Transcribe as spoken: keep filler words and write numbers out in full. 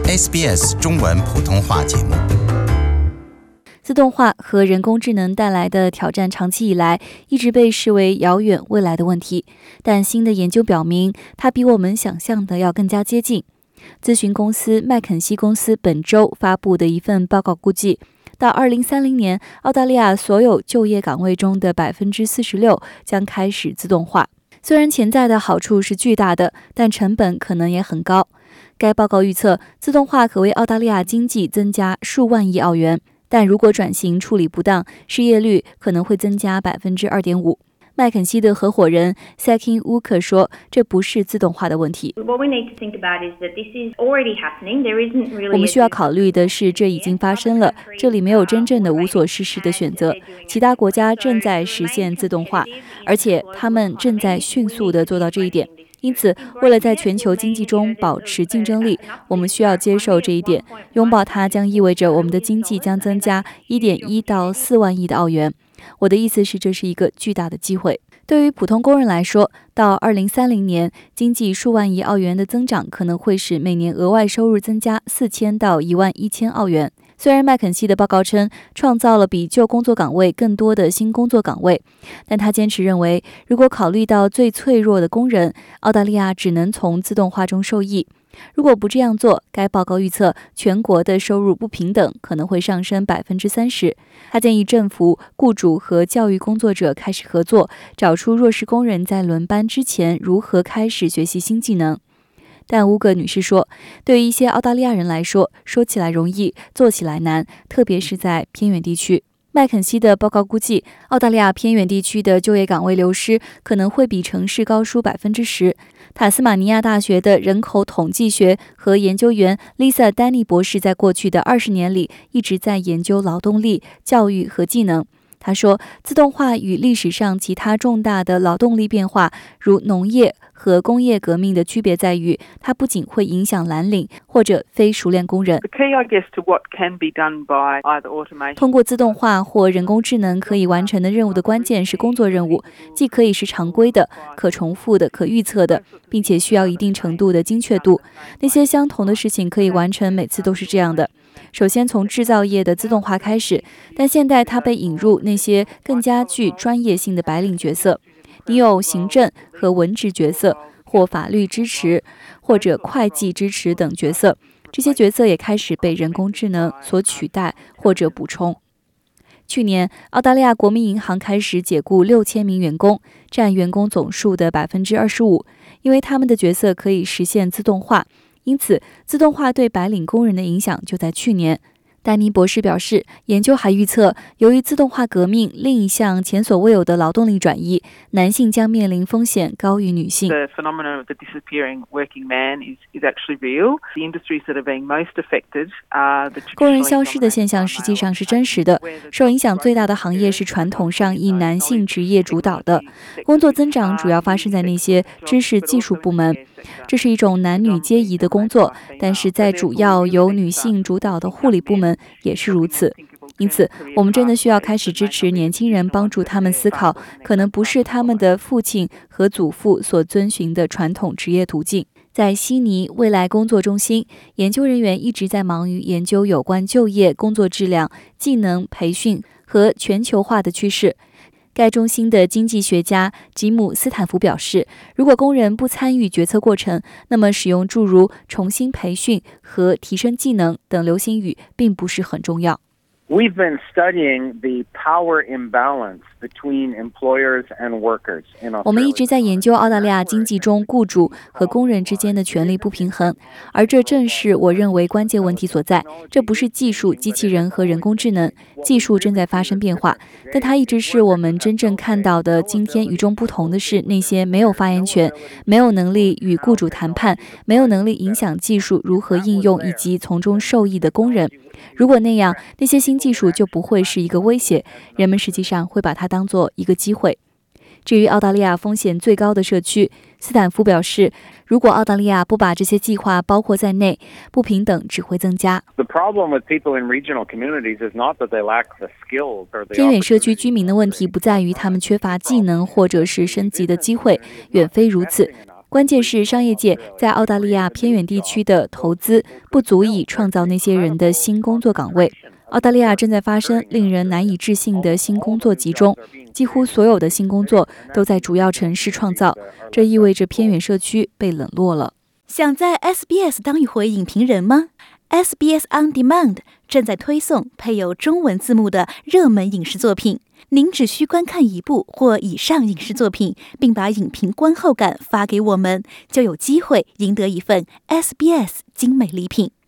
S B S 中文普通话节目。 自动化和人工智能带来的挑战长期以来一直被视为遥远未来的问题，但新的研究表明，它比我们想象的要更加接近。咨询公司麦肯锡公司本周发布的一份报告估计，到二零三零年，澳大利亚所有就业岗位中的 百分之四十六 将开始自动化。虽然潜在的好处是巨大的，但成本可能也很高。该报告预测，自动化可为澳大利亚经济增加数万亿澳元，但如果转型处理不当，失业率可能会增加 百分之二点五。麦肯锡的合伙人 Sakin Wooker 说，这不是自动化的问题。我们需要考虑的是，这已经发生了，这里没有真正的无所事事的选择。其他国家正在实现自动化，而且他们正在迅速地做到这一点。因此，为了在全球经济中保持竞争力，我们需要接受这一点。拥抱它将意味着我们的经济将增加 一点一到四万亿的澳元。我的意思是，这是一个巨大的机会。对于普通工人来说，到二零三零年，经济数万亿澳元的增长可能会使每年额外收入增加四千到一万一千澳元。虽然麦肯锡的报告称创造了比旧工作岗位更多的新工作岗位，但他坚持认为，如果考虑到最脆弱的工人，澳大利亚只能从自动化中受益。如果不这样做，该报告预测全国的收入不平等可能会上升 百分之三十。他建议政府、雇主和教育工作者开始合作，找出弱势工人在轮班之前如何开始学习新技能。但乌格女士说，对于一些澳大利亚人来说，说起来容易，做起来难，特别是在偏远地区。麦肯锡的报告估计，澳大利亚偏远地区的就业岗位流失可能会比城市高出 百分之十。塔斯马尼亚大学的人口统计学和研究员 Lisa 丹尼博士在过去的二十年里一直在研究劳动力、教育和技能。他说，自动化与历史上其他重大的劳动力变化，如农业和工业革命的区别在于，它不仅会影响蓝领或者非熟练工人。通过自动化或人工智能可以完成的任务的关键是工作任务，既可以是常规的、可重复的、可预测的，并且需要一定程度的精确度。那些相同的事情可以完成，每次都是这样的。首先从制造业的自动化开始，但现在它被引入那些更加具专业性的白领角色。你有行政和文职角色，或法律支持，或者会计支持等角色，这些角色也开始被人工智能所取代或者补充。去年，澳大利亚国民银行开始解雇六千名员工，占员工总数的 百分之二十五， 因为他们的角色可以实现自动化。因此，自动化对白领工人的影响就在去年。丹尼博士表示，研究还预测，由于自动化革命另一项前所未有的劳动力转移，男性将面临风险高于女性。工人消失的现象实际上是真实的，受影响最大的行业是传统上以男性职业主导的，工作增长主要发生在那些知识技术部门。这是一种男女皆宜的工作，但是在主要由女性主导的护理部门也是如此。因此，我们真的需要开始支持年轻人，帮助他们思考可能不是他们的父亲和祖父所遵循的传统职业途径。在悉尼未来工作中心，研究人员一直在忙于研究有关就业、工作质量、技能培训和全球化的趋势。该中心的经济学家吉姆·斯坦福表示，如果工人不参与决策过程，那么使用诸如重新培训和提升技能等流行语并不是很重要。 We've been studying the power imbalance between employers and workers in Australia. 我们一直在研究澳大利亚经济中雇主和工人之间的权力不平衡，而这正是我认为关键问题所在。这不是技术、机器人和人工智能，技术正在发生变化，但它一直是我们真正看到的。今天与众不同的是，那些没有发言权、没有能力与雇主谈判、没有能力影响技术如何应用以及从中受益的工人。如果那样，那些新技术就不会是一个威胁，人们实际上会把它当作一个机会。至于澳大利亚风险最高的社区，斯坦福表示，如果澳大利亚不把这些计划包括在内，不平等只会增加。偏远社区居民的问题不在于他们缺乏技能或者是升级的机会，远非如此。 关键是商业界在澳大利亚偏远地区的投资不足以创造那些人的新工作岗位。澳大利亚正在发生令人难以置信的新工作集中，几乎所有的新工作都在主要城市创造，这意味着偏远社区被冷落了。 想在 S B S 当一回影评人吗？ S B S On Demand 正在推送配有中文字幕的热门影视作品，您只需观看一部或以上影视作品，并把影评观后感发给我们，就有机会赢得一份 S B S 精美礼品。